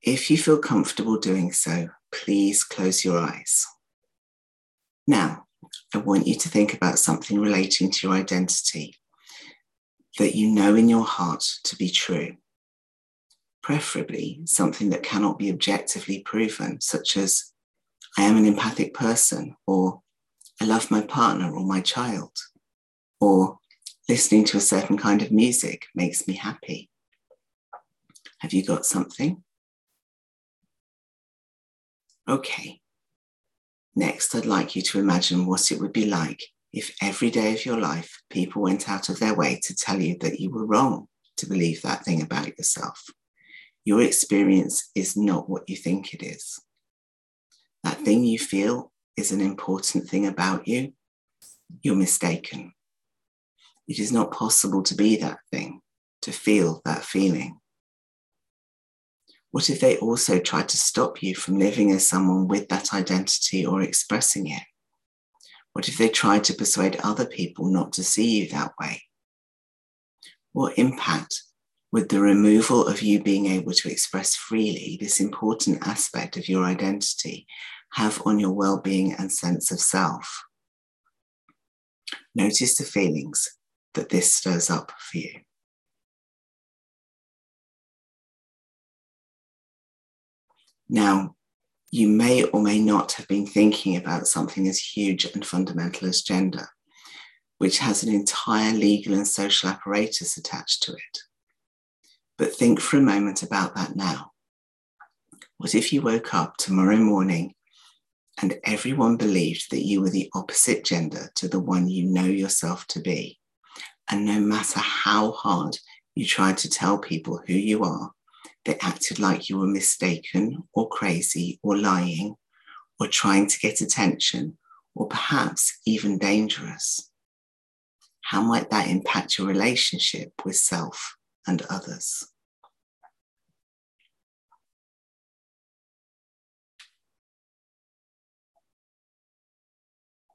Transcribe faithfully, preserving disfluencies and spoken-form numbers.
If you feel comfortable doing so, please close your eyes. Now, I want you to think about something relating to your identity that you know in your heart to be true. Preferably something that cannot be objectively proven, such as, I am an empathic person, or I love my partner or my child, or listening to a certain kind of music makes me happy. Have you got something? Okay. Next, I'd like you to imagine what it would be like if every day of your life, people went out of their way to tell you that you were wrong to believe that thing about yourself. Your experience is not what you think it is. That thing you feel is an important thing about you. You're mistaken. It is not possible to be that thing, to feel that feeling. What if they also tried to stop you from living as someone with that identity or expressing it? What if they tried to persuade other people not to see you that way? What impact would the removal of you being able to express freely this important aspect of your identity have on your well-being and sense of self? Notice the feelings that this stirs up for you. Now, you may or may not have been thinking about something as huge and fundamental as gender, which has an entire legal and social apparatus attached to it. But think for a moment about that now. What if you woke up tomorrow morning and everyone believed that you were the opposite gender to the one you know yourself to be? And no matter how hard you tried to tell people who you are, they acted like you were mistaken or crazy or lying or trying to get attention or perhaps even dangerous. How might that impact your relationship with self and others?